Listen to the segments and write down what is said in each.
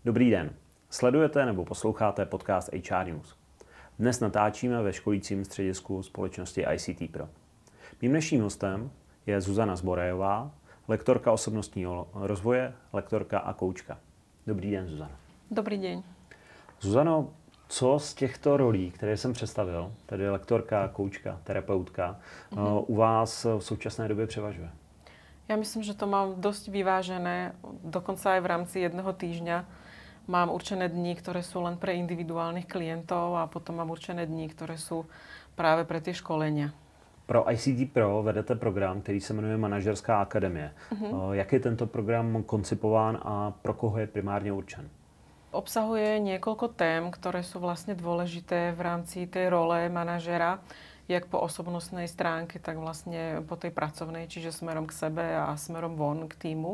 Dobrý den. Sledujete nebo posloucháte podcast HR News. Dnes natáčíme ve školícím středisku společnosti ICT Pro. Mým dnešním hostem je Zuzana Zborajová, lektorka osobnostního rozvoje, lektorka a koučka. Dobrý den, Zuzana. Dobrý deň. Zuzano, co z těchto rolí, které jsem představil, tedy lektorka, koučka, terapeutka, u vás v současné době převažuje? Ja myslím, že to mám dosť vyvážené. Dokonca aj v rámci jedného týždňa mám určené dni, ktoré sú len pre individuálnych klientov a potom mám určené dni, ktoré sú práve pre tie školenia. Pro ICT Pro vedete program, který se jmenuje Manažerská akademie. Jak je tento program koncipován a pro koho je primárně určen? Obsahuje niekoľko tém, ktoré sú vlastne dôležité v rámci tej role manažera, jak po osobnostnej stránke, tak vlastne po tej pracovnej, čiže smerom k sebe a smerom von k týmu.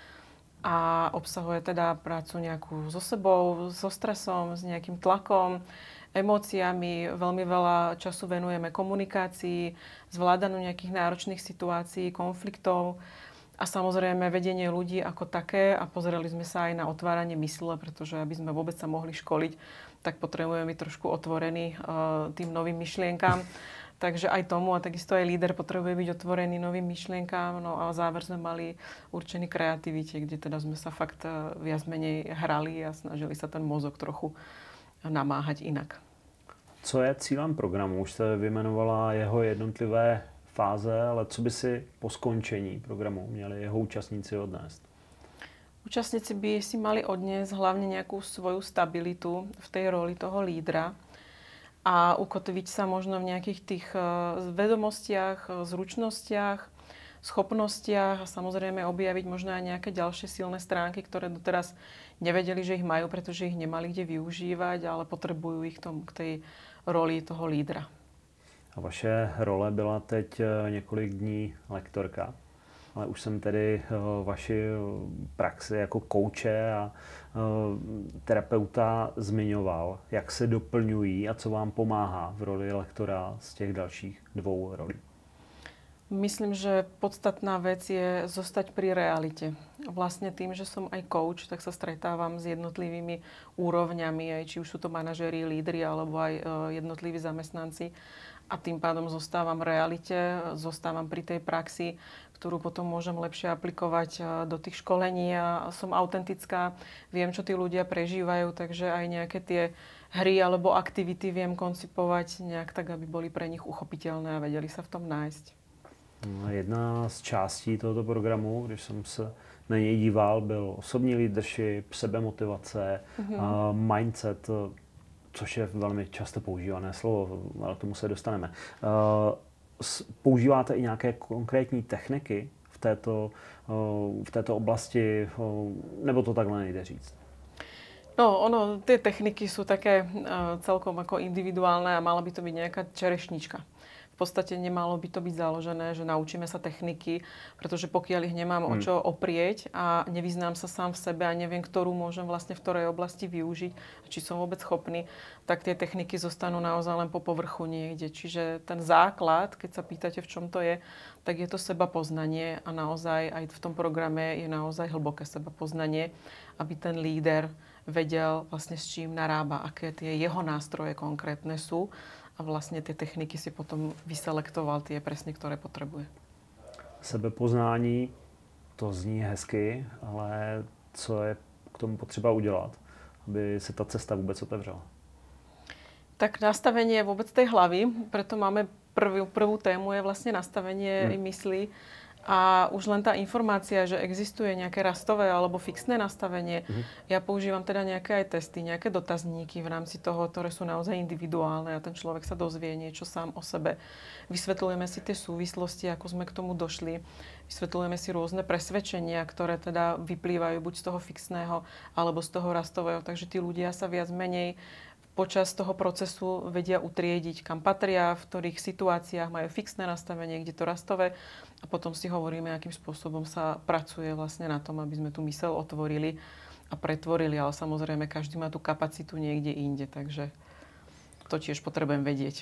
A obsahuje teda prácu nejakú so sebou, so stresom, s nejakým tlakom, emóciami. Veľmi veľa času venujeme komunikácii, zvládaniu nejakých náročných situácií, konfliktov a samozrejme vedenie ľudí ako také. A pozerali sme sa aj na otváranie mysle, pretože aby sme vôbec sa mohli školiť, tak potrebujeme byť trošku otvorení tým novým myšlienkám. Takže aj tomu, a takisto aj líder potrebuje byť otvorený novým myšlienkám. No a záver sme mali určený kreativite, kde teda sme sa fakt viac menej hrali a snažili sa ten mozog trochu namáhať inak. Co je cílem programu? Už jste vyjmenovala jeho jednotlivé fáze, ale co by si po skončení programu měli jeho účastníci odnést? Účastníci by si mali odniesť hlavne nejakú svoju stabilitu v tej roli toho lídra a ukotviť sa možno v nejakých tých vedomostiach, zručnostiach, schopnostiach a samozrejme objaviť možno aj nejaké ďalšie silné stránky, ktoré doteraz nevedeli, že ich majú, pretože ich nemali kde využívať, ale potrebujú ich k tej roli toho lídra. A vaše role byla teď několik dní lektorka, ale už jsem tedy vaši praxi jako kouče a terapeuta zmiňoval. Jak se doplňují a co vám pomáhá v roli lektora z těch dalších dvou rolí? Myslím, že podstatná vec je zostať pri realite. Vlastne tým, že som aj coach, tak sa stretávam s jednotlivými úrovňami, aj či už sú to manažéri, lídri alebo aj jednotliví zamestnanci. A tým pádom zostávam v realite, zostávam pri tej praxi, ktorú potom môžem lepšie aplikovať do tých školení a som autentická, viem, čo tí ľudia prežívajú, takže aj nejaké tie hry alebo aktivity viem koncipovať nejak tak, aby boli pre nich uchopiteľné a vedeli sa v tom nájsť. Jedna z částí tohoto programu, když jsem se na něj díval, byl osobní leadership, sebemotivace, mindset, což je velmi často používané slovo, ale k tomu se dostaneme. Používáte i nějaké konkrétní techniky v této oblasti, nebo to takhle nejde říct? No, tie techniky sú také celkom ako individuálne a mala by to byť nejaká čerešnička. V podstate nemalo by to byť založené, že naučíme sa techniky, pretože pokiaľ ich nemám o čo oprieť a nevyznám sa sám v sebe a neviem, ktorú môžem vlastne v ktorej oblasti využiť, či som vôbec schopný, tak tie techniky zostanú naozaj len po povrchu niekde. Čiže ten základ, keď sa pýtate, v čom to je, tak je to sebapoznanie a naozaj aj v tom programe je naozaj hlboké sebapoznanie, aby ten líder vedel vlastne s čím narába, aké tie jeho nástroje konkrétne sú. A vlastne tie techniky si potom vyselektoval tie presne, ktoré potrebuje. Sebepoznání, to zní hezky, ale co je k tomu potřeba udělat, aby se ta cesta vůbec otevřela? Tak nastavenie vôbec tej hlavy, preto máme prvú tému je vlastne nastavenie mysli. A už len tá informácia, že existuje nejaké rastové alebo fixné nastavenie. Ja používam teda nejaké aj testy, nejaké dotazníky v rámci toho, ktoré sú naozaj individuálne a ten človek sa dozvie niečo sám o sebe. Vysvetľujeme si tie súvislosti, ako sme k tomu došli. Vysvetľujeme si rôzne presvedčenia, ktoré teda vyplývajú buď z toho fixného alebo z toho rastového. Takže tí ľudia sa viac menej počas toho procesu vedia utriediť, kam patria, v ktorých situáciách majú fixné nastavenie, kde to rastové. A potom si hovoríme, akým spôsobom sa pracuje vlastne na tom, aby sme tú myseľ otvorili a pretvorili. Ale samozrejme, každý má tú kapacitu niekde inde, takže to tiež potrebujem vedieť.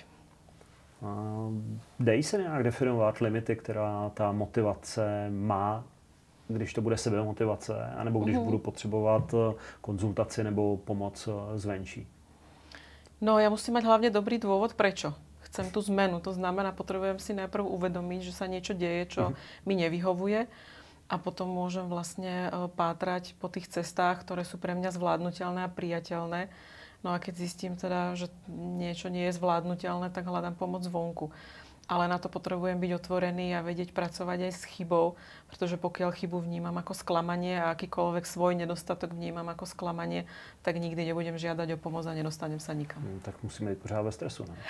Dají se nějak definovat limity, která ta motivace má když to bude sebemotivace, anebo když budu potřebovat konzultaci nebo pomoc zvenčí? No, ja musím mať hlavne dobrý dôvod, prečo chcem tú zmenu. To znamená, potrebujem si najprv uvedomiť, že sa niečo deje, čo mi nevyhovuje, a potom môžem vlastne pátrať po tých cestách, ktoré sú pre mňa zvládnutelné a priateľné. No a keď zistím teda, že niečo nie je zvládnutelné, tak hľadám pomoc zvonku. Ale na to potrebujem byť otvorený a vedieť pracovať aj s chybou, pretože pokiaľ chybu vnímam ako sklamanie a akýkoľvek svoj nedostatok vnímam ako sklamanie, tak nikdy nebudem žiadať o pomoc a nedostanem sa nikam. Tak musíme byť pořád ve stresu, ne?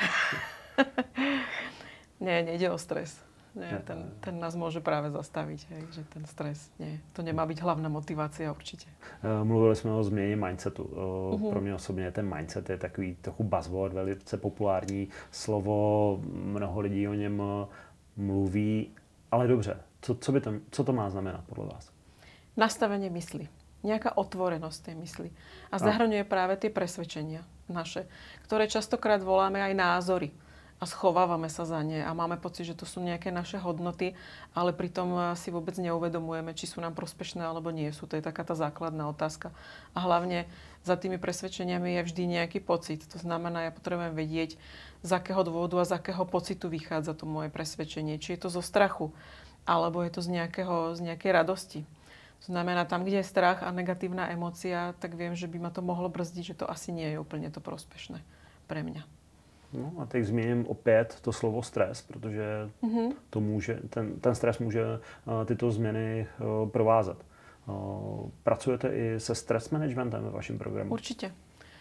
Nie, nejde o stres. Nie, ten nás môže práve zastaviť, hej, že ten stres, nie. To nemá byť hlavná motivácia určitě. Mluvili jsme o změně mindsetu. Pro mě osobně ten mindset je takový trochu buzzword, velice populární slovo, mnoho lidí o něm mluví, ale dobře, co to má znamenat podle vás? Nastavenie mysli. Nejaká otvorenosť tej mysli. A zahrňuje práve tie presvedčenia naše, ktoré častokrát voláme aj názory. A schovávame sa za ne a máme pocit, že to sú nejaké naše hodnoty, ale pritom si vôbec neuvedomujeme, či sú nám prospešné alebo nie sú. To je taká tá základná otázka. A hlavne za tými presvedčeniami je vždy nejaký pocit. To znamená, ja potrebujem vedieť, z akého dôvodu a z akého pocitu vychádza to moje presvedčenie. Či je to zo strachu, alebo je to z nejakej radosti. To znamená, tam, kde je strach a negatívna emócia, tak viem, že by ma to mohlo brzdiť, že to asi nie je úplne to prospešné pre mňa. No a teď změním opět to slovo stres, protože to může, ten stres může tyto změny provázet. Pracujete i se stres managementem ve vašem programu? Určite.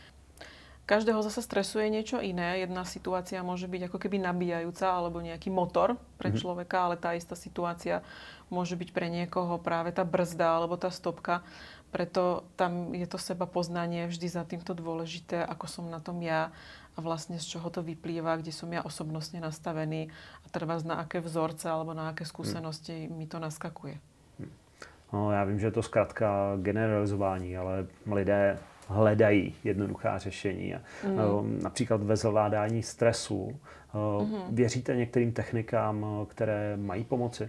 Každého zase stresuje niečo iné. Jedna situácia môže byť ako keby nabíjajúca alebo nejaký motor pre človeka, ale tá istá situácia môže byť pre niekoho práve tá brzda alebo tá stopka. Preto tam je to seba poznanie vždy za týmto dôležité, ako som na tom ja a vlastne z čoho to vyplýva, kde som ja osobnostne nastavený a treba na aké vzorce alebo na aké skúsenosti mi to naskakuje. No, já vím, že je to zkrátka generalizování, ale lidé hledají jednoduchá řešení. Například ve zvládání stresu. Věříte některým technikám, které mají pomoci?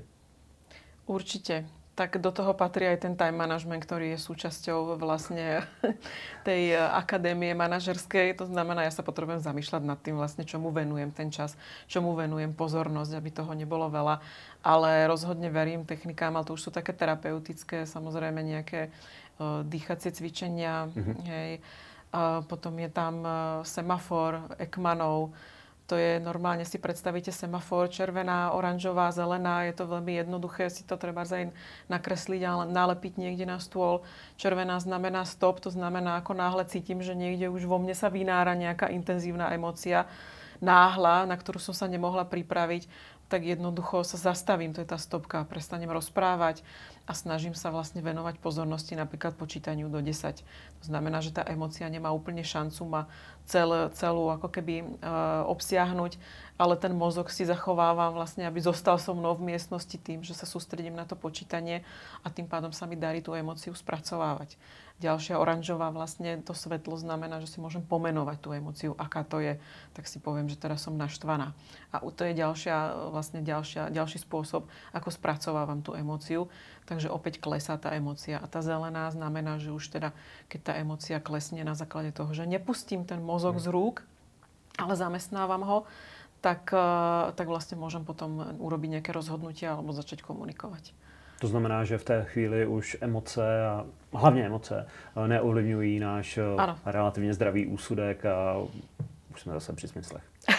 Určite. Tak do toho patrí aj ten time management, ktorý je súčasťou vlastne tej akadémie manažerskej. To znamená, ja sa potrebujem zamýšľať nad tým vlastne, čomu venujem ten čas, čomu venujem pozornosť, aby toho nebolo veľa. Ale rozhodne verím technikám, ale to už sú také terapeutické, samozrejme nejaké dýchacie cvičenia. Hej. Potom je tam semafor Ekmanov. To je normálne, si predstavíte semafor, červená, oranžová, zelená. Je to veľmi jednoduché, si to treba aj nakresliť a nalepiť niekde na stôl. Červená znamená stop, to znamená, ako náhle cítim, že niekde už vo mne sa vynára nejaká intenzívna emócia, náhla, na ktorú som sa nemohla pripraviť, tak jednoducho sa zastavím, to je tá stopka, prestanem rozprávať a snažím sa vlastne venovať pozornosti napríklad počítaniu do 10. To znamená, že tá emócia nemá úplne šancu ma celú ako keby obsiahnuť, ale ten mozog si zachovávam vlastne, aby zostal so mnou v miestnosti tým, že sa sústredím na to počítanie a tým pádom sa mi darí tú emóciu spracovávať. Ďalšia oranžová vlastne to svetlo znamená, že si môžem pomenovať tú emóciu, aká to je. Tak si poviem, že teraz som naštvaná. A to je ďalší spôsob, ako spracovávam tú emóciu. Takže opäť klesá tá emócia. A tá zelená znamená, že už teda, keď tá emócia klesne na základe toho, že nepustím ten mozog z rúk, ale zamestnávam ho, tak vlastne môžem potom urobiť nejaké rozhodnutia alebo začať komunikovať. To znamená, že v té chvíli už emoce, a hlavně emoce, neovlivňují náš relativně zdravý úsudek a už jsme zase při smyslech.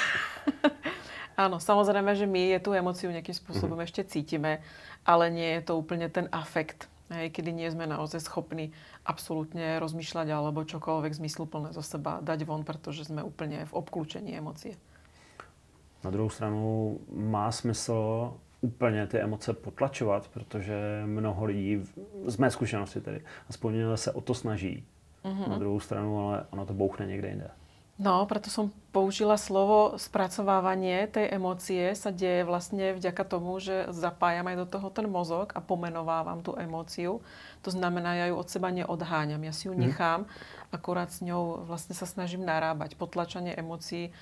Áno, samozrejme, že my tú emóciu nejakým spôsobom ešte cítime, ale nie je to úplne ten afekt, kedy nie sme naozaj schopní absolútne rozmýšľať alebo čokoľvek zmysluplné zo seba dať von, pretože sme úplne v obklúčení emócie. Na druhou stranu má smysl úplně ty emoce potlačovat, protože mnoho lidí, z mé zkušenosti tedy, aspoň se o to snaží. Na druhou stranu, ale ono to bouchne někde jinde. No, preto som použila slovo spracovávanie tej emócie sa deje vlastne vďaka tomu, že zapájam aj do toho ten mozog a pomenovávam tú emóciu. To znamená, ja ju od seba neodháňam, ja si ju nechám, akurát s ňou vlastne sa snažím narábať. Potlačanie emócií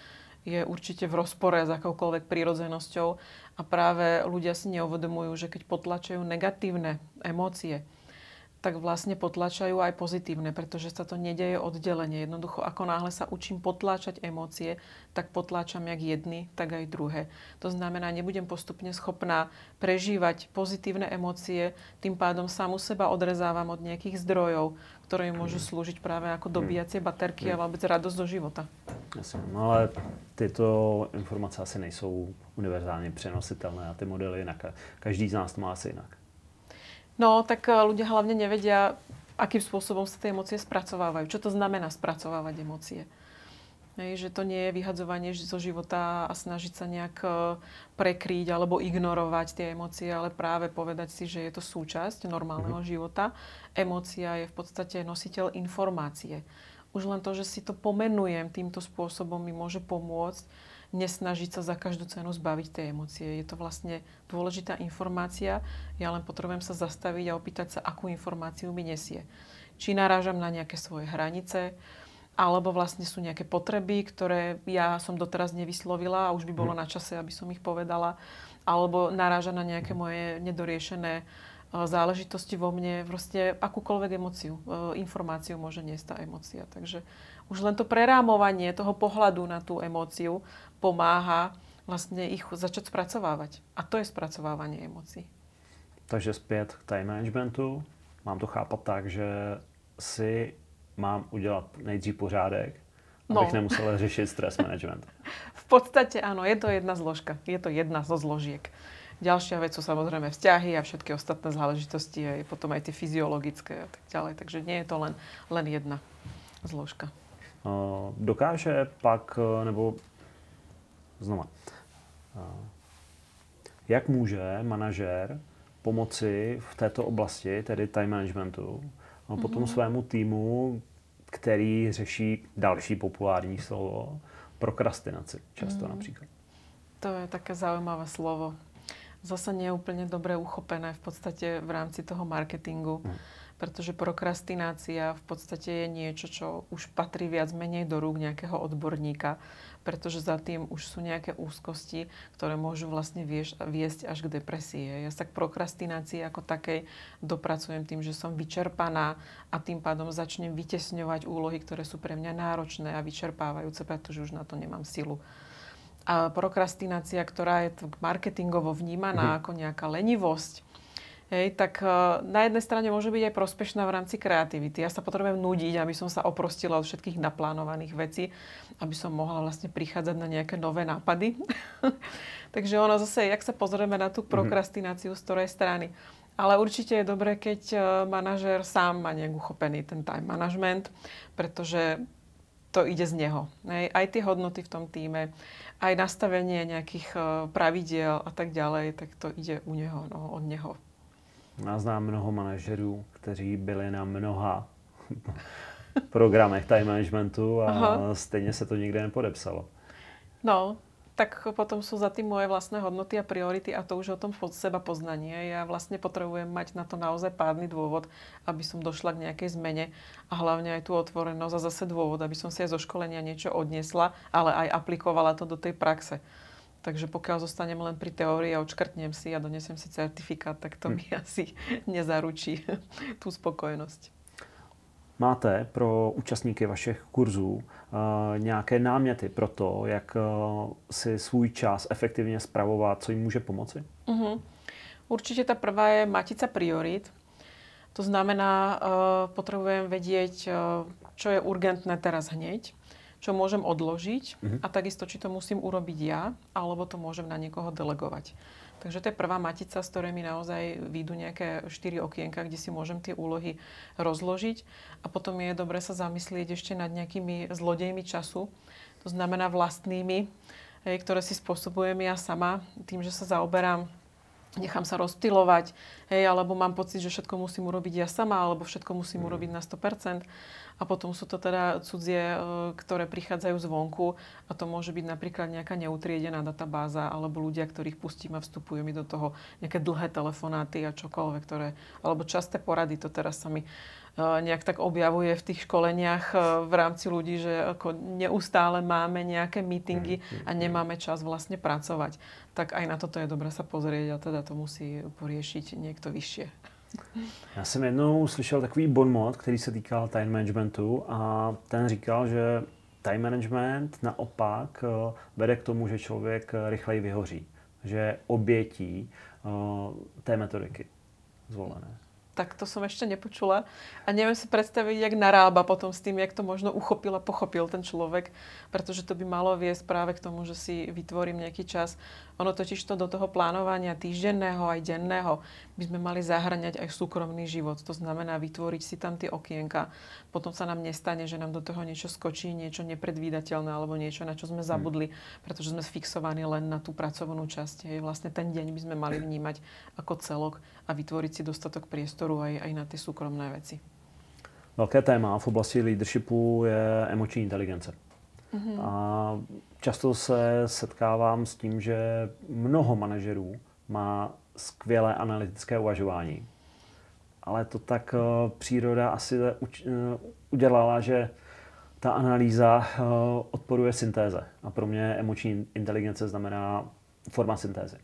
je určite v rozpore s akoukoľvek prírodzenosťou a práve ľudia si neuvedomujú, že keď potlačajú negatívne emócie, tak vlastne potlačajú aj pozitívne, pretože sa to nedeje oddelenie. Jednoducho, ako náhle sa učím potláčať emócie, tak potláčam jak jedny, tak aj druhé. To znamená, nebudem postupne schopná prežívať pozitívne emócie, tým pádom samu seba odrezávam od nejakých zdrojov, ktoré môžu slúžiť práve ako dobíjacie baterky a vôbec radosť do života. Jasně, no ale tyto informace asi nejsou univerzálně přenositelné a ty modely jinak. Každý z nás to má asi jinak. No, tak ľudia hlavne nevedia, akým spôsobom sa tie emócie spracovávajú. Čo to znamená spracovávať emócie? Že to nie je vyhadzovanie zo života a snažiť sa nejak prekryť alebo ignorovať tie emócie, ale práve povedať si, že je to súčasť normálneho života. Emócia je v podstate nositeľ informácie. Už len to, že si to pomenujem týmto spôsobom, mi môže pomôcť nesnažiť sa za každú cenu zbaviť tej emócie. Je to vlastne dôležitá informácia. Ja len potrebujem sa zastaviť a opýtať sa, akú informáciu mi nesie. Či narážam na nejaké svoje hranice, alebo vlastne sú nejaké potreby, ktoré ja som doteraz nevyslovila a už by bolo na čase, aby som ich povedala. Alebo naráža na nejaké moje nedoriešené záležitosti vo mne. Proste akúkoľvek emóciu, informáciu môže niesť tá emócia. Takže už len to prerámovanie toho pohľadu na tú emóciu pomáha vlastne ich začať spracovávať. A to je spracovávanie emócií. Takže zpět k time managementu. Mám to chápat tak, že si mám udělat nejdřív pořádek, abych nemusel řešit stres management. V podstate áno, je to jedna zložka. Je to jedna zo zložiek. Ďalšia vec sú samozrejme vzťahy a všetky ostatné záležitosti a potom aj tie fyziologické a tak ďalej. Takže nie je to len jedna zložka. Dokáže pak, nebo znova, jak může manažér pomoci v této oblasti, tedy time managementu, a potom svému týmu, který řeší další populární slovo, prokrastinaci často například? To je také zaujímavé slovo. Zase nie je úplne dobre uchopené v podstate v rámci toho marketingu, pretože prokrastinácia v podstate je niečo, čo už patrí viac menej do rúk nejakého odborníka, pretože za tým už sú nejaké úzkosti, ktoré môžu vlastne viesť až k depresii. Ja sa k prokrastinácii ako takej dopracujem tým, že som vyčerpaná a tým pádom začnem vytesňovať úlohy, ktoré sú pre mňa náročné a vyčerpávajúce, pretože už na to nemám silu. A prokrastinácia, ktorá je marketingovo vnímaná ako nejaká lenivosť, tak na jednej strane môže byť aj prospešná v rámci kreativity. Ja sa potrebujem nudiť, aby som sa oprostila od všetkých naplánovaných vecí, aby som mohla vlastne prichádzať na nejaké nové nápady. Takže ono zase, jak sa pozrieme na tú prokrastináciu, z ktorej strany. Ale určite je dobré, keď manažér sám má nejak uchopený ten time management, pretože to ide z neho. Aj tie hodnoty v tom tíme, aj nastavenie nejakých pravidiel a tak ďalej, tak to ide u neho, od neho. Já znám mnoho manažerů, kteří byli na mnoha programech time managementu a stejně se to nikde nepodepsalo. No, tak potom sú za tým moje vlastné hodnoty a priority a to už o tom seba poznanie. Ja vlastne potrebujem mať na to naozaj pádny dôvod, aby som došla k nejakej zmene a hlavne aj tú otvorenosť a zase dôvod, aby som si aj zo školenia niečo odniesla, ale aj aplikovala to do tej praxe. Takže pokiaľ zostanem len pri teórii a odškrtnem si a donesem si certifikát, tak to mi asi nezaručí tú spokojnosť. Máte pro účastníky vašich kurzů nějaké náměty pro to, jak si svůj čas efektivně spravovat, co jim může pomoci? Určite tá prvá je matica priorít. To znamená, potrebujem vedieť, čo je urgentné teraz hneď, čo môžem odložiť a takisto, či to musím urobiť ja, alebo to môžem na niekoho delegovať. Takže to je prvá matica, z ktorej mi naozaj výjdu nejaké 4 okienka, kde si môžem tie úlohy rozložiť. A potom je dobre sa zamyslieť ešte nad nejakými zlodejmi času, to znamená vlastnými, ktoré si spôsobujem ja sama tým, že sa zaoberám, nechám sa rozptylovať, alebo mám pocit, že všetko musím urobiť ja sama, alebo všetko musím urobiť na 100%. A potom sú to teda cudzie, ktoré prichádzajú zvonku a to môže byť napríklad nejaká neutriedená databáza alebo ľudia, ktorých pustím a vstupujú mi do toho nejaké dlhé telefonáty a čokoľvek, alebo časté porady, to teraz sa mi nejak tak objavuje v tých školeniach v rámci ľudí, že ako neustále máme nejaké meetingy a nemáme čas vlastne pracovať. Tak aj na toto je dobré sa pozrieť a teda to musí poriešiť niekto vyššie. Já jsem jednou slyšel takový bonmot, který se týkal time managementu a ten říkal, že time management naopak vede k tomu, že člověk rychleji vyhoří. Že je obětí té metodiky zvolené. Tak to som ešte nepočula a neviem si predstaviť, jak narába potom s tým, jak to možno uchopil a pochopil ten človek, pretože to by malo viesť práve k tomu, že si vytvorím nejaký čas. Ono totiž to do toho plánovania týždenného aj denného by sme mali zahrňať aj súkromný život. To znamená vytvoriť si tam tie okienka. Potom sa nám nestane, že nám do toho niečo skočí, niečo nepredvídateľné alebo niečo, na čo sme zabudli, pretože sme fixovaní len na tú pracovnú časť. Vlastne ten deň by sme mali vnímať ako celok a vytvoriť si dostatok priestoru aj na tie súkromné veci. Velké téma v oblasti leadershipu je emoční inteligence. A často se setkávám s tím, že mnoho manažerů má skvělé analytické uvažování. Ale to tak příroda asi udělala, že ta analýza odporuje syntéze. A pro mě emoční inteligence znamená forma syntézy.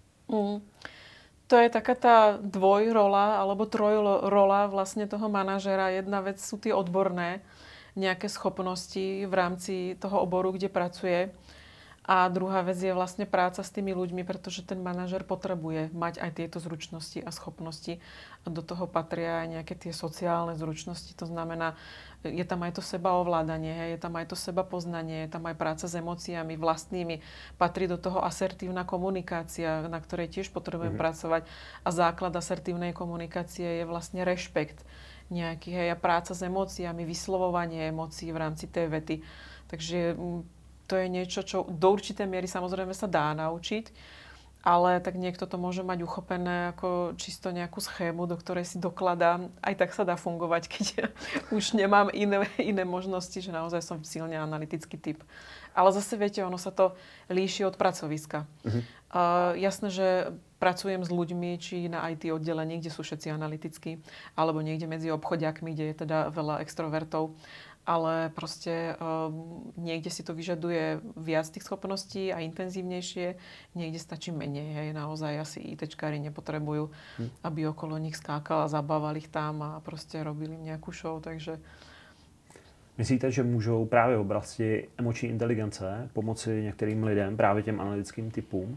To je taká tá dvojrola alebo trojrola vlastne toho manažera. Jedna vec sú tie odborné nejaké schopnosti v rámci toho oboru, kde pracuje. A druhá vec je vlastne práca s tými ľuďmi, pretože ten manažer potrebuje mať aj tieto zručnosti a schopnosti. A do toho patria aj nejaké tie sociálne zručnosti. To znamená, je tam aj to sebaovládanie, je tam aj to sebapoznanie, je tam aj práca s emóciami vlastnými. Patrí do toho asertívna komunikácia, na ktorej tiež potrebujem pracovať. A základ asertívnej komunikácie je vlastne rešpekt nejaký, a práca s emóciami, vyslovovanie emócií v rámci tej vety. Takže to je niečo, čo do určitej miery samozrejme sa dá naučiť, ale tak niekto to môže mať uchopené ako čisto nejakú schému, do ktorej si dokladá. Aj tak sa dá fungovať, keď už nemám iné možnosti, že naozaj som silne analytický typ. Ale zase viete, ono sa to líši od pracoviska. Jasné, že pracujem s ľuďmi, či na IT oddelení, kde sú všetci analytickí, alebo niekde medzi obchodiakmi, kde je teda veľa extrovertov. Ale proste niekde si to vyžaduje viac tých schopností a intenzívnejšie, niekde stačí menej. Hej. Naozaj asi ITčkári nepotrebujú, aby okolo nich skákal a zabával ich tam a proste robili nejakú show, takže... Myslíte, že můžou právě v oblasti emoční inteligence pomoci některým lidem, právě těm analytickým typům,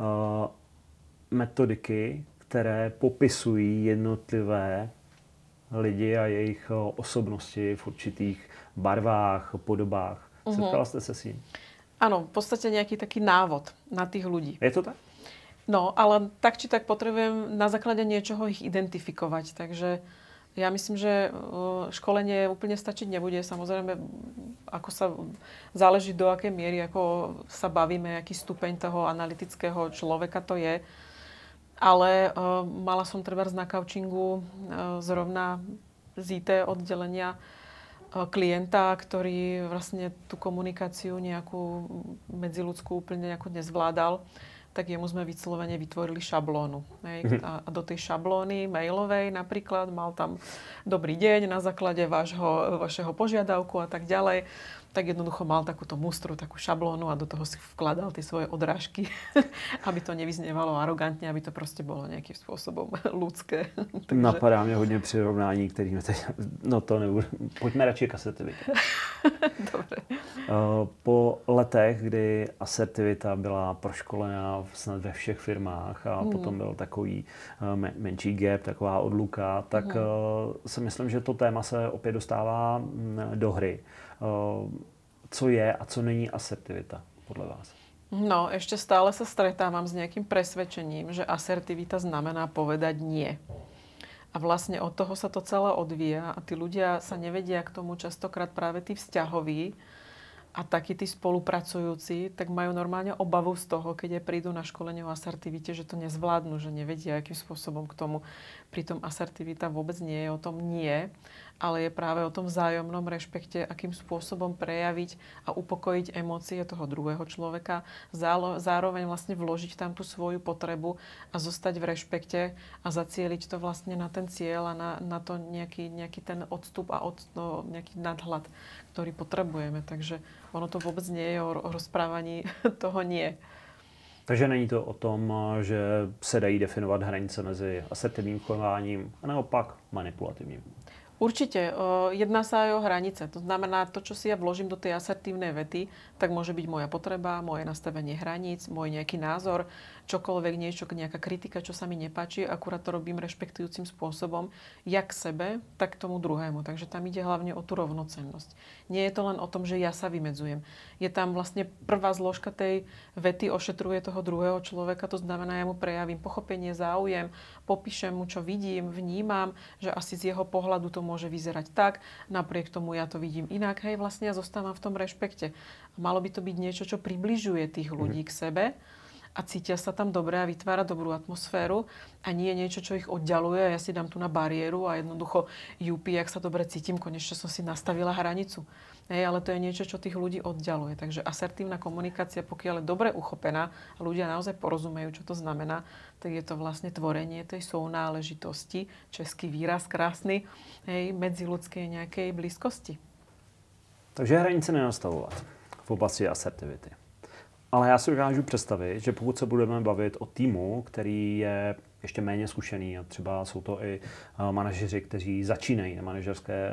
metodiky, které popisují jednotlivé lidi a jejich osobnosti v určitých barvách, podobách. Setkala jste se s tím? Áno, v podstate nejaký taký návod na tých ľudí. Je to tak? No, ale tak či tak potrebujem na základe niečoho ich identifikovať. Takže ja myslím, že školenie úplne stačiť nebude. Samozrejme, ako sa záleží do akej miery, ako sa bavíme, aký stupeň toho analytického človeka to je. Ale mala som trebárs na coachingu zrovna z IT oddelenia klienta, ktorý vlastne tú komunikáciu nejakú medziľudskú úplne nejako nezvládal, tak jemu sme vyslovene vytvorili šablónu. A do tej šablóny mailovej napríklad mal tam dobrý deň na základe vašeho požiadavku a tak ďalej. Tak jednoducho mal takúto mustru, takú šablónu a do toho si vkladal tie svoje odrážky, aby to nevyznievalo arogantne, aby to proste bolo nejakým spôsobom ľudské. Takže... Napadá mě hodně přirovnání, kterými teď... No to nebudu. Pojďme radši k asertivitě. Dobre. Po letech, kdy asertivita byla proškolená snad ve všech firmách a potom byl takový menší gap, taková odluka, tak si myslím, že to téma se opět dostává do hry. Co je a co není asertivita podľa vás? No, ešte stále sa stretávam s nejakým presvedčením, že asertivita znamená povedať nie. A vlastne od toho sa to celé odvíja a tí ľudia sa nevedia k tomu častokrát práve tí vzťahoví a takí tí spolupracujúci, tak majú normálne obavu z toho, keď prídu na školenie o asertivite, že to nezvládnu, že nevedia, akým spôsobom k tomu. Pritom asertivita vôbec nie je o tom nie, ale je práve o tom vzájomnom rešpekte, akým spôsobom prejaviť a upokojiť emócie toho druhého človeka, zároveň vlastne vložiť tam tú svoju potrebu a zostať v rešpekte a zacieliť to vlastne na ten cieľ a na to nejaký ten odstup a nejaký nadhľad, ktorý potrebujeme. Takže ono to vôbec nie je o rozprávaní toho nie. Takže není to o tom, že se dají definovat hranice mezi asertivním chováním a naopak manipulativním. Určite. Jedná sa aj o hranice. To znamená, to, čo si ja vložím do tej asertívnej vety, tak môže byť moja potreba, moje nastavenie hraníc, môj nejaký názor, čokoľvek, nejaká kritika, čo sa mi nepáči, akurát to robím rešpektujúcim spôsobom, jak sebe, tak tomu druhému. Takže tam ide hlavne o tú rovnocennosť. Nie je to len o tom, že ja sa vymedzujem. Je tam vlastne prvá zložka tej vety ošetruje toho druhého človeka, to znamená, ja mu prejavím pochopenie, záujem, popíšem mu, čo vidím, vnímam, že asi z jeho pohľadu to môže vyzerať tak, napriek tomu ja to vidím inak. Hej, vlastne ja zostávam v tom rešpekte. Malo by to byť niečo, čo približuje tých ľudí k sebe a cítia sa tam dobre a vytvára dobrú atmosféru a nie niečo, čo ich oddialuje a ja si dám tu na bariéru a jednoducho júpi, jak sa dobre cítim, konečne som si nastavila hranicu. Hej, ale to je niečo, čo tých ľudí oddialuje. Takže asertívna komunikácia, pokiaľ je dobre uchopená a ľudia naozaj porozumejú, čo to znamená, tak je to vlastne tvorenie tej sounáležitosti, český výraz krásny, hej, medziľudskej nejakej blízkosti. Takže hranice nenastavovat v oblasti asertivity. Ale já si dokážu představit, že pokud se budeme bavit o týmu, který je ještě méně zkušený a třeba jsou to i manažeři, kteří začínají na manažerské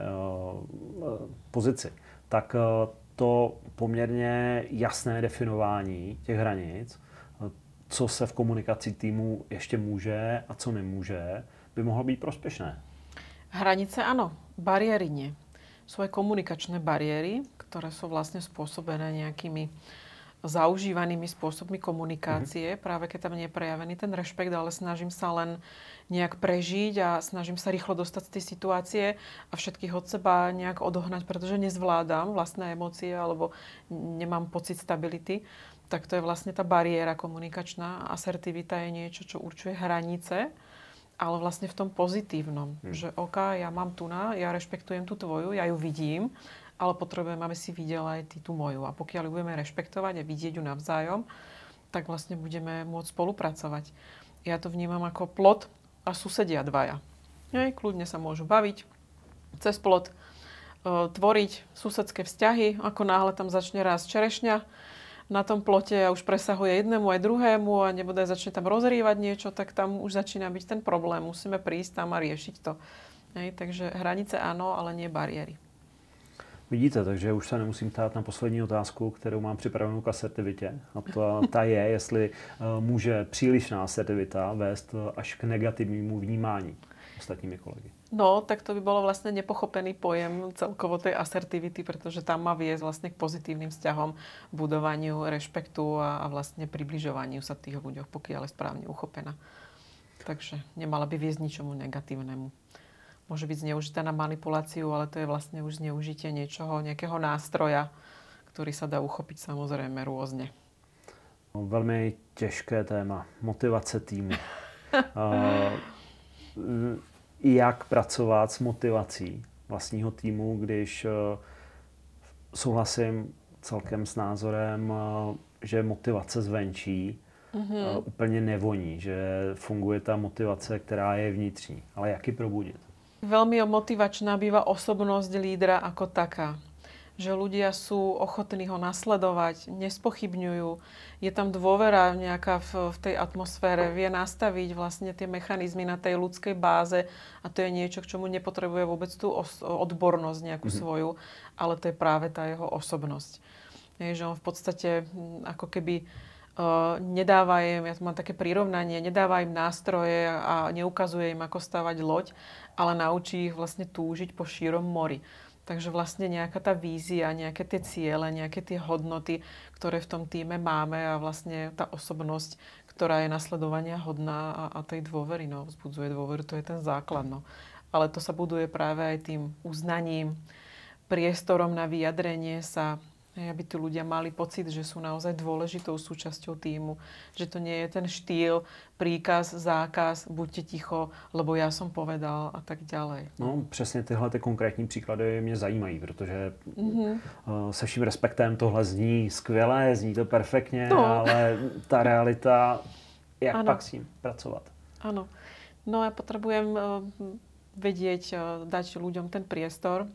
pozici, tak to poměrně jasné definování těch hranic, co se v komunikaci týmu ještě může a co nemůže, by mohlo být prospěšné. Hranice áno, bariéry nie. Sú aj komunikačné bariéry, ktoré sú vlastne spôsobené nejakými zaužívanými spôsobmi komunikácie, práve keď tam nie je prejavený ten rešpekt, ale snažím sa len nejak prežiť a snažím sa rýchlo dostať z tej situácie a všetkých od seba nejak odohnať, pretože nezvládam vlastné emócie alebo nemám pocit stability, tak to je vlastne tá bariéra komunikačná. Asertivita je niečo, čo určuje hranice, ale vlastne v tom pozitívnom, že OK, ja mám ja rešpektujem tú tvoju, ja ju vidím, ale potrebujem, aby si videla aj ty tú moju. A pokiaľ ju budeme rešpektovať a vidieť ju navzájom, tak vlastne budeme môcť spolupracovať. Ja to vnímam ako plot a susedia dvaja. Kľudne sa môžu baviť cez plot, tvoriť susedské vzťahy, ako náhle tam začne rásť čerešňa na tom plote a už presahuje jednému aj druhému a nebude začne tam rozrývať niečo, tak tam už začína byť ten problém. Musíme prísť tam a riešiť to. Takže hranice áno, ale nie bariéry. Vidíte, takže už se nemusím ptát na poslední otázku, kterou mám připravenou k asertivitě. A ta je, jestli může přílišná asertivita vést až k negativnímu vnímání ostatními kolegy. No, tak to by bolo vlastne nepochopený pojem celkovo tej asertivity, pretože tam má viesť vlastne k pozitívnym vzťahom, budovaniu rešpektu a vlastne približovaniu sa tých ľuďoch, pokiaľ je správne uchopená. Takže nemala by viesť ničomu negatívnemu. Môže byť zneužitá na manipuláciu, ale to je vlastne už zneužitie niečoho, nejakého nástroja, ktorý sa dá uchopiť samozrejme rôzne. Velmi těžké téma. Motivace týmu. Jak pracovat s motivací vlastního týmu, když souhlasím celkem s názorem, že motivace zvenčí úplně nevoní, že funguje ta motivace, která je vnitřní. Ale jak ji probudit? Veľmi motivačná býva osobnosť lídra ako taká. Že ľudia sú ochotní ho nasledovať, nespochybňujú. Je tam dôvera nejaká v tej atmosfére, vie nastaviť vlastne tie mechanizmy na tej ľudskej báze a to je niečo, k čomu nepotrebuje vôbec tú odbornosť nejakú svoju, ale to je práve tá jeho osobnosť. Že on v podstate ako keby nedáva im, ja tu mám také prirovnanie, nedáva im nástroje a neukazuje im, ako stavať loď, ale naučí ich vlastne túžiť po šírom mori. Takže vlastne nejaká tá vízia, nejaké tie ciele, nejaké tie hodnoty, ktoré v tom týme máme a vlastne tá osobnosť, ktorá je nasledovania hodná a tej dôvery, vzbudzuje dôveru, to je ten základ. Ale to sa buduje práve aj tým uznaním, priestorom na vyjadrenie sa, Aby tí ľudia mali pocit, že sú naozaj dôležitou súčasťou tímu. Že to nie je ten štýl, príkaz, zákaz, buďte ticho, lebo ja som povedal a tak ďalej. No, přesně tyhle ty konkrétní příklady mě zajímají, protože se vším respektem tohle zní skvěle, zní to perfektně, ale ta realita, jak pak s tím pracovat? Áno. No ja potrebujem vedieť, dať ľuďom ten priestor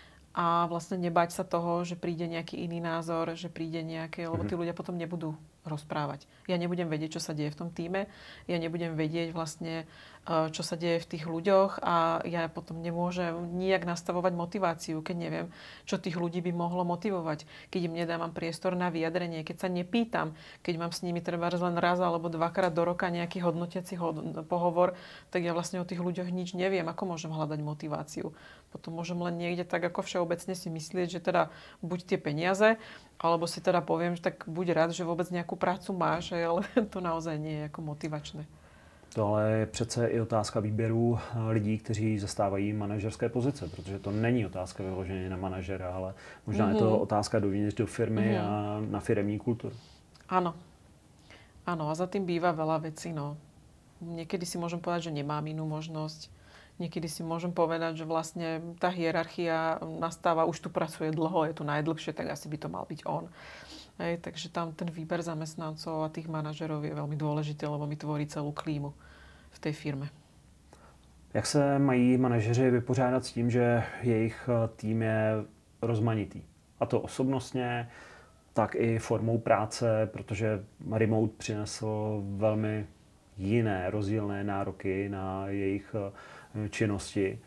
a vlastne nebať sa toho, že príde nejaký iný názor, že príde nejaké, lebo tí ľudia potom nebudú rozprávať. Ja nebudem vedieť, čo sa deje v tom tíme, ja nebudem vedieť vlastne, čo sa deje v tých ľuďoch a ja potom nemôžem nijak nastavovať motiváciu, keď neviem, čo tých ľudí by mohlo motivovať. Keď im nedávam priestor na vyjadrenie, keď sa nepýtam, keď mám s nimi treba len raz alebo dvakrát do roka nejaký hodnotiaci pohovor, tak ja vlastne o tých ľuďoch nič neviem, ako môžem hľadať motiváciu. Potom môžem len niekde tak ako všeobecne si myslieť, že teda buď tie peniaze, alebo si teda poviem, že tak buď rád, že vôbec nejakú prácu máš, ale to naozaj nie je ako motivačné. Tohle je přece i otázka výběru lidí, kteří zastávají manažerské pozice, protože to není otázka vyloženě na manažera, ale možná je to otázka dovnitř do firmy a na firemní kulturu. Áno. Áno, a za tým býva veľa vecí. No. Niekedy si môžem povedať, že nemám inú možnosť. Niekedy si môžem povedať, že vlastne tá hierarchia nastáva, už tu pracuje dlho, je tu najdlhšie, tak asi by to mal byť on. Takže tam ten výber zamestnancov a tých manažerov je veľmi dôležitý, lebo mi tvorí celú klímu v tej firme. Jak se mají manažeři vypořádat s tím, že jejich tým je rozmanitý? A to osobnostně, tak i formou práce, protože remote přinesl velmi jiné rozdílné nároky na jejich činnosti.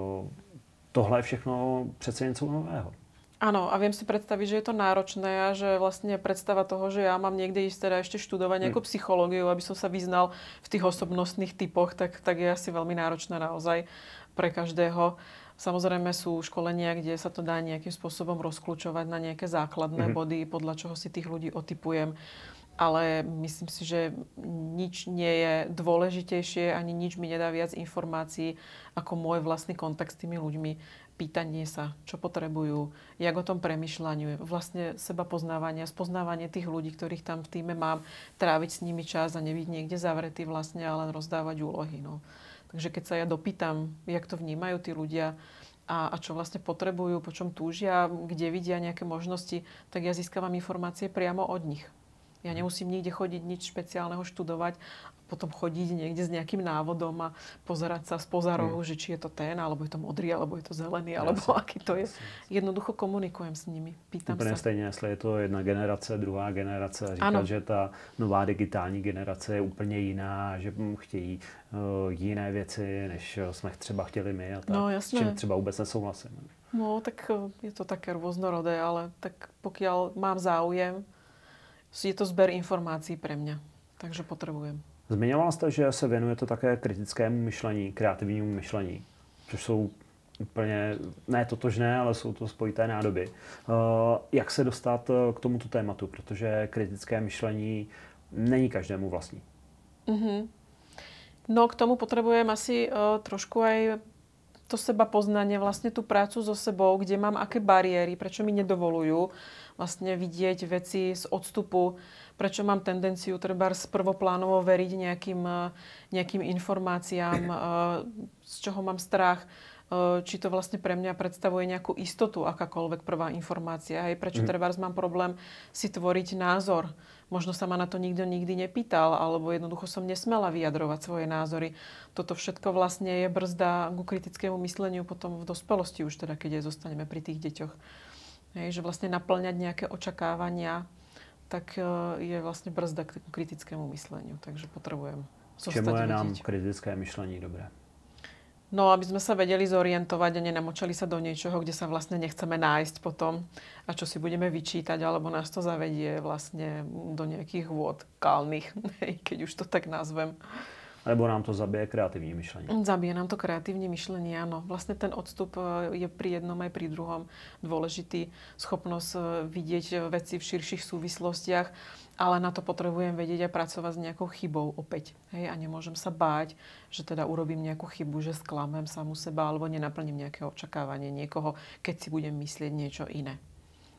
Tohle je všechno přece něco nového. Áno, a viem si predstaviť, že je to náročné a že vlastne predstava toho, že ja mám niekde ísť teda ešte študovať nejakú psychológiu, aby som sa vyznal v tých osobnostných typoch, tak je asi veľmi náročné naozaj pre každého. Samozrejme sú školenia, kde sa to dá nejakým spôsobom rozkľúčovať na nejaké základné body, podľa čoho si tých ľudí otypujem. Ale myslím si, že nič nie je dôležitejšie, ani nič mi nedá viac informácií ako môj vlastný kontakt s tými ľuďmi. Pýtanie sa, čo potrebujú, jak o tom premýšľaniu, vlastne seba poznávanie, spoznávanie tých ľudí, ktorých tam v tíme mám, tráviť s nimi čas a nebyť niekde zavretý vlastne a len rozdávať úlohy. No. Takže keď sa ja dopýtam, jak to vnímajú tí ľudia a čo vlastne potrebujú, po čom túžia, kde vidia nejaké možnosti, tak ja získavam informácie priamo od nich. Ja nemusím nikde chodiť, nič špeciálneho študovať, potom chodiť niekde s nejakým návodom a pozerať sa spoza rohu, že či je to ten, alebo je to modrý, alebo je to zelený, alebo aký to je. Jednoducho komunikujem s nimi, pýtam úplně sa. Stejně, jestli je to jedna generace, druhá generace. Říkat, že ta nová digitální generace je úplně jiná, že chtějí jiné věci, než jsme třeba chtěli my a tak. No, s čím třeba vůbec nesouhlasím. No, tak je to také rôznorodé, ale tak pokiaľ mám záujem, je to zber informácií pre mňa. Takže potrebujem. Zmiňovala jste, že se věnujete také kritickému myšlení, kreativnímu myšlení, což jsou úplně ne totožné, ale jsou to spojité nádoby. Jak se dostat k tomuto tématu, protože kritické myšlení není každému vlastní. No k tomu potrebujem asi trošku aj to seba poznanie, vlastne tú prácu so sebou, kde mám aké bariéry, prečo mi nedovolujú vlastne vidieť veci z odstupu, prečo mám tendenciu trebárs prvoplánovo veriť nejakým informáciám, z čoho mám strach, či to vlastne pre mňa predstavuje nejakú istotu, akákoľvek prvá informácia. Hej, prečo trebárs mám problém si tvoriť názor. Možno sa ma na to nikto nikdy nepýtal, alebo jednoducho som nesmela vyjadrovať svoje názory. Toto všetko vlastne je brzda ku kritickému mysleniu potom v dospelosti už teda, keď zostaneme pri tých deťoch. Hej, že vlastne naplňať nejaké očakávania, tak je vlastne brzda k kritickému mysleniu. Takže potrebujem zostať Čemu je vedieť. nám kritické myšlení dobré? No, aby sme sa vedeli zorientovať a nenamočali sa do niečoho, kde sa vlastne nechceme nájsť potom a čo si budeme vyčítať, alebo nás to zavedie vlastne do nejakých vôd kalných, keď už to tak nazvem. Alebo nám to zabije kreativní myšlení? Zabije nám to kreatívne myšlenie, áno. Vlastne ten odstup je pri jednom aj pri druhom dôležitý. Schopnosť vidieť veci v širších súvislostiach, ale na to potrebujem vedieť a pracovať s nejakou chybou opäť. Hej? A nemôžem sa báť, že teda urobím nejakú chybu, že sklamem samu seba alebo nenaplním nejaké očakávanie niekoho, keď si budem myslieť niečo iné.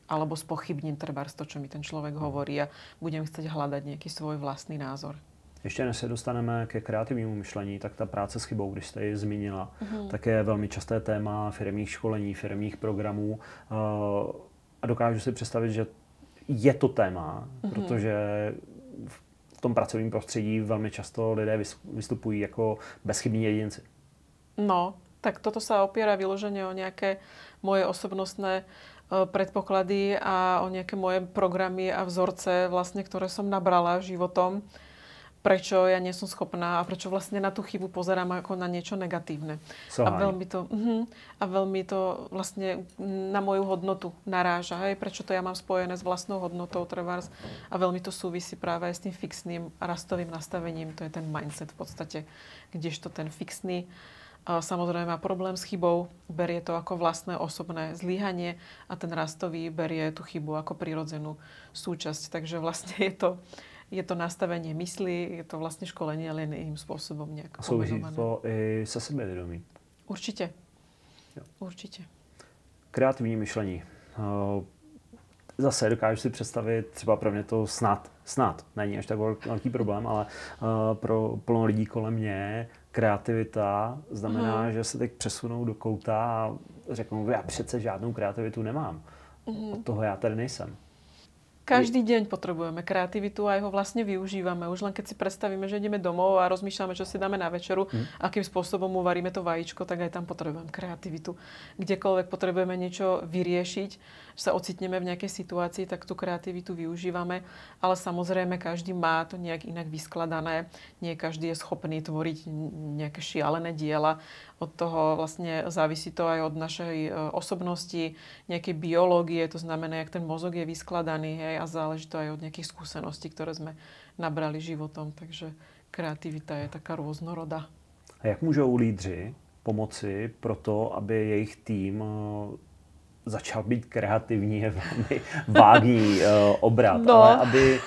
alebo spochybním trebárs to, čo mi ten človek hovorí a budem chcieť hľadať nejaký svoj vlastný názor. Ještě než se dostaneme ke kreativnímu myšlení, tak ta práce s chybou, když jste ji zmínila, tak je velmi časté téma firemních školení, firemních programů a dokážu si představit, že je to téma, protože v tom pracovním prostředí velmi často lidé vystupují jako bezchybní jedinci. No, tak toto sa opiera vyloženie o nejaké moje osobnostné predpoklady a o nejaké moje programy a vzorce, vlastne, ktoré som nabrala životom. Prečo ja nie som schopná a prečo vlastne na tú chybu pozerám ako na niečo negatívne. A veľmi to vlastne na moju hodnotu naráža. Hej? Prečo to ja mám spojené s vlastnou hodnotou trebárs a veľmi to súvisí práve aj s tým fixným rastovým nastavením. To je ten mindset v podstate, kdežto ten fixný samozrejme má problém s chybou, berie to ako vlastné osobné zlyhanie a ten rastový berie tú chybu ako prirodzenú súčasť. Takže vlastne je to nastavenie mysli, je to vlastne školenie, ale iným spôsobom nejak souvisí to i se sebevědomím. Určite. Jo. Určite. Kreativní myšlení. Zase dokážu si představit, třeba pro mě to snad není až tak velký problém, ale pro plno lidí kolem mě kreativita znamená, že se teď přesunou do kouta a řeknou, já přece žádnou kreativitu nemám. Od toho já tady nejsem. Každý deň potrebujeme kreativitu a ho vlastne využívame. Už len keď si predstavíme, že ideme domov a rozmýšľame, čo si dáme na večeru, akým spôsobom uvaríme to vajíčko, tak aj tam potrebujeme kreativitu. Kdekoľvek potrebujeme niečo vyriešiť, že sa ocitneme v nejakej situácii, tak tú kreativitu využívame. Ale samozrejme, každý má to nejak inak vyskladané. Nie každý je schopný tvoriť nejaké šialené diela. Od toho vlastne závisí to aj od našej osobnosti, nejakej biológie, to znamená, jak ten mozog je vyskladaný, hej, a záleží to aj od nejakých skúseností, ktoré sme nabrali životom. Takže kreativita je taká rôznorodá. A jak můžou lídři pomoci pro to, aby jejich tým začal být kreativní, je velmi vágní obrat, ale aby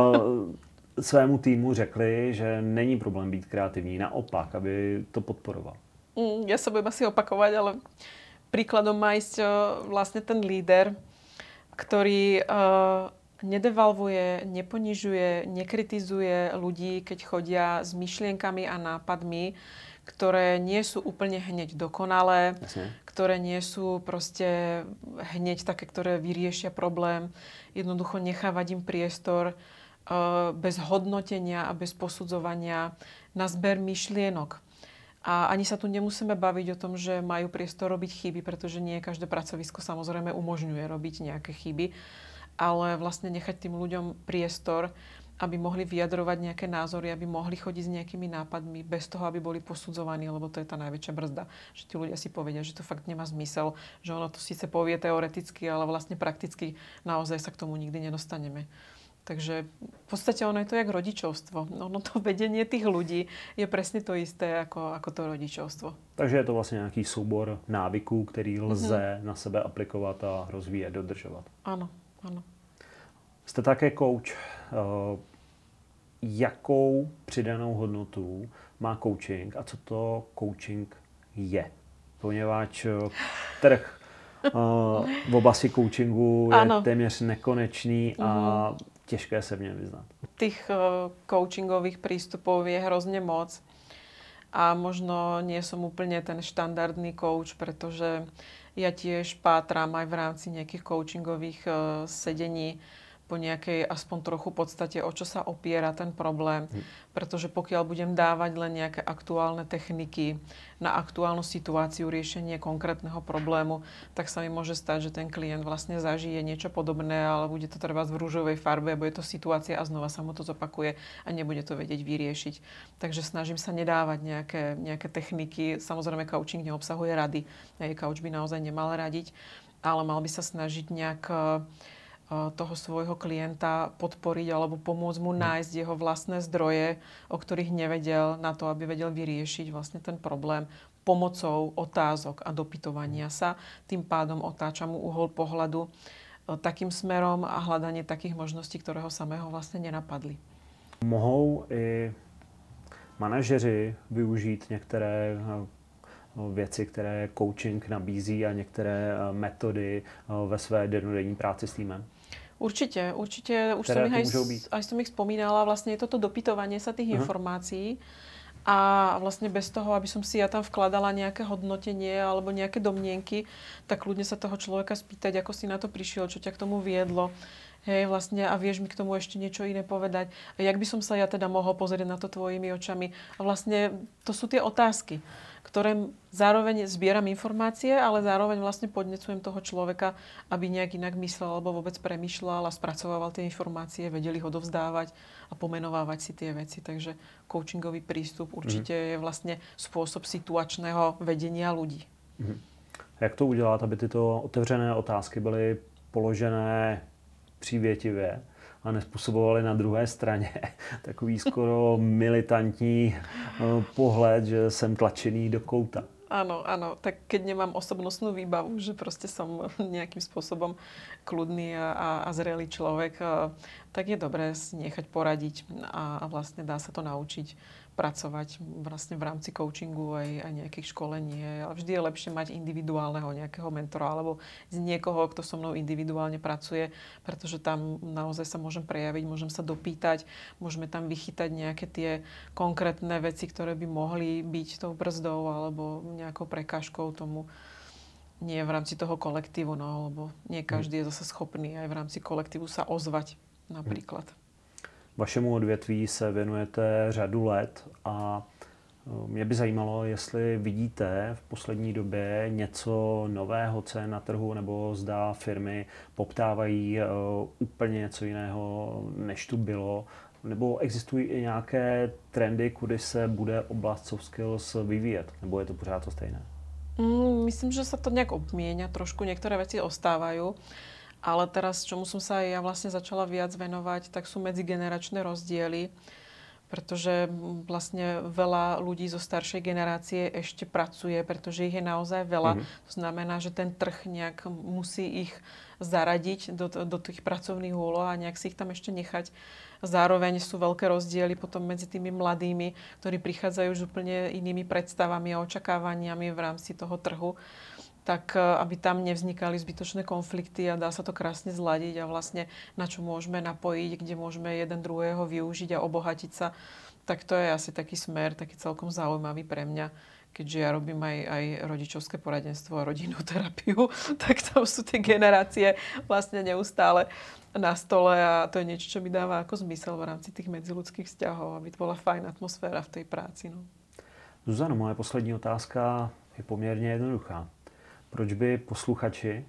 svému týmu řekli, že není problém být kreativní, naopak, aby to podporoval. Ja sa budem asi opakovať, ale príkladom má ísť vlastne ten líder, ktorý nedevalvuje, neponižuje, nekritizuje ľudí, keď chodia s myšlienkami a nápadmi, ktoré nie sú úplne hneď dokonalé, ktoré nie sú proste hneď také, ktoré vyriešia problém. Jednoducho nechávať im priestor bez hodnotenia a bez posudzovania na zber myšlienok. A ani sa tu nemusíme baviť o tom, že majú priestor robiť chyby, pretože nie každé pracovisko samozrejme umožňuje robiť nejaké chyby, ale vlastne nechať tým ľuďom priestor, aby mohli vyjadrovať nejaké názory, aby mohli chodiť s nejakými nápadmi bez toho, aby boli posudzovaní, lebo to je tá najväčšia brzda, že tí ľudia si povedia, že to fakt nemá zmysel, že ono to síce povie teoreticky, ale vlastne prakticky naozaj sa k tomu nikdy nedostaneme. Takže v podstate ono je to jak rodičovstvo. Ono to vedenie tých ľudí je presne to isté ako to rodičovstvo. Takže je to vlastně nějaký soubor návyků, který lze na sebe aplikovat a rozvíjet, dodržovat. Áno, áno. Jste také coach. Jakou přidanou hodnotu má coaching a co to coaching je? Poněvadž trh v oblasti coachingu je téměř nekonečný a těžké se v něm vyznat. Tých coachingových prístupov je hrozne moc a možno nie som úplne ten štandardný coach, pretože ja tiež pátram aj v rámci nejakých coachingových sedení po nejakej aspoň trochu podstate, o čo sa opiera ten problém. Pretože pokiaľ budem dávať len nejaké aktuálne techniky na aktuálnu situáciu, riešenie konkrétneho problému, tak sa mi môže stať, že ten klient vlastne zažije niečo podobné, ale bude to trvať v rúžovej farbe, bude to situácia a znova sa mu to zopakuje a nebude to vedieť vyriešiť. Takže snažím sa nedávať nejaké techniky. Samozrejme, coaching neobsahuje rady. Coach by naozaj nemal radiť, ale mal by sa snažiť nejak toho svojho klienta podporiť alebo pomôcť mu nájsť jeho vlastné zdroje, o ktorých nevedel, na to, aby vedel vyriešiť vlastne ten problém pomocou otázok a dopytovania sa. Tým pádom otáča mu uhol pohľadu takým smerom a hľadanie takých možností, ktoré ho samého vlastne nenapadli. Mohou i manažeři využít některé věci, které coaching nabízí a některé metody ve své dennodenní práci s týmem? Určite. Už som ich spomínala. Vlastne je toto dopytovanie sa tých informácií. A vlastne bez toho, aby som si ja tam vkladala nejaké hodnotenie alebo nejaké domnienky, tak ľudne sa toho človeka spýtať, ako si na to prišiel, čo ťa k tomu viedlo. Hej, vlastne, a vieš mi k tomu ešte niečo iné povedať. A jak by som sa ja teda mohol pozrieť na to tvojimi očami. A vlastne to sú tie otázky, ktoré zároveň zbieram informácie, ale zároveň vlastne podnecujem toho človeka, aby nejak inak myslel alebo vôbec premýšľal a spracovával tie informácie, vedeli ho dovzdávať a pomenovávať si tie veci. Takže coachingový prístup určite je vlastne spôsob situačného vedenia ľudí. Jak to udělat, aby tyto otevřené otázky byly položené přívětivě a nespůsobovaly na druhé straně takový skoro militantní pohled, že jsem tlačený do kouta? Áno. Tak keď nemám osobnostnú výbavu, že proste som nejakým spôsobom kľudný a zrelý človek, tak je dobré si nechať poradiť a vlastne dá sa to naučiť pracovať vlastne v rámci coachingu aj nejakých školení. Ale vždy je lepšie mať individuálneho nejakého mentora alebo z niekoho, kto so mnou individuálne pracuje, pretože tam naozaj sa môžem prejaviť, môžem sa dopýtať, môžeme tam vychytať nejaké tie konkrétne veci, ktoré by mohli byť tou brzdou alebo nejakou prekážkou tomu, nie v rámci toho kolektívu, no, lebo nie každý je zase schopný aj v rámci kolektívu sa ozvať napríklad. Vašemu odvětví se věnujete řadu let a mě by zajímalo, jestli vidíte v poslední době něco nového, co je na trhu, nebo zda firmy poptávají úplně něco jiného, než tu bylo, nebo existují i nějaké trendy, kudy se bude oblast soft skills vyvíjet, nebo je to pořád to stejné? Myslím, že sa to nejak obmienia trošku, niektoré veci ostávajú. Ale teraz, čomu som sa aj ja vlastne začala viac venovať, tak sú medzigeneračné rozdiely, pretože vlastne veľa ľudí zo staršej generácie ešte pracuje, pretože ich je naozaj veľa. To znamená, že ten trh nejak musí ich zaradiť do tých pracovných úloh a nejak si ich tam ešte nechať. Zároveň sú veľké rozdiely potom medzi tými mladými, ktorí prichádzajú už úplne inými predstavami a očakávaniami v rámci toho trhu, tak aby tam nevznikali zbytočné konflikty a dá sa to krásne zladiť a vlastne na čo môžeme napojiť, kde môžeme jeden druhého využiť a obohatiť sa, tak to je asi taký smer, taký celkom zaujímavý pre mňa, keďže ja robím aj rodičovské poradenstvo a rodinnú terapiu, tak tam sú tie generácie vlastne neustále na stole a to je niečo, čo mi dáva ako zmysel v rámci tých medziľudských vzťahov, aby to bola fajn atmosféra v tej práci. No. Zuzano, moje poslední otázka je poměrně jednoduchá. Proč by posluchači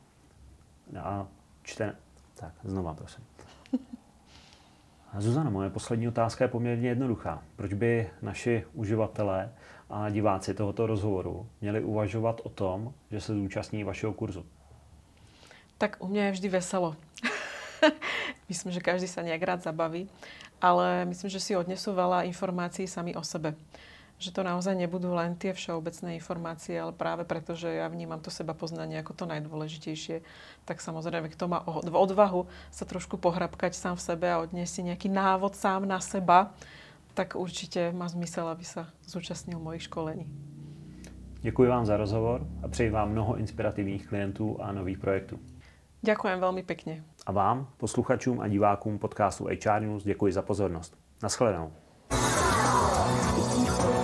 znova prosím. Zuzano, moje poslední otázka je poměrně jednoduchá. Proč by naši uživatelé a diváci tohoto rozhovoru měli uvažovat o tom, že se zúčastní vašeho kurzu? Tak u mňa je vždy veselo. Myslím, že každý sa nejak rád zabaví, ale myslím, že si odnesú veľa informácií sami o sebe. Že to naozaj nebudú len tie všeobecné informácie, ale práve preto, že ja vnímam to seba poznanie ako to najdôležitejšie, tak samozrejme, kto má odvahu sa trošku pohrabkať sám v sebe a odniesť si nejaký návod sám na seba, tak určite má zmysel, aby sa zúčastnil mojich školení. Děkuji vám za rozhovor a přeji vám mnoho inspirativních klientů a nových projektů. Ďakujem veľmi pekne. A vám, posluchačům a divákům podcastu HR News, děkuji za pozornost. Naschledanou.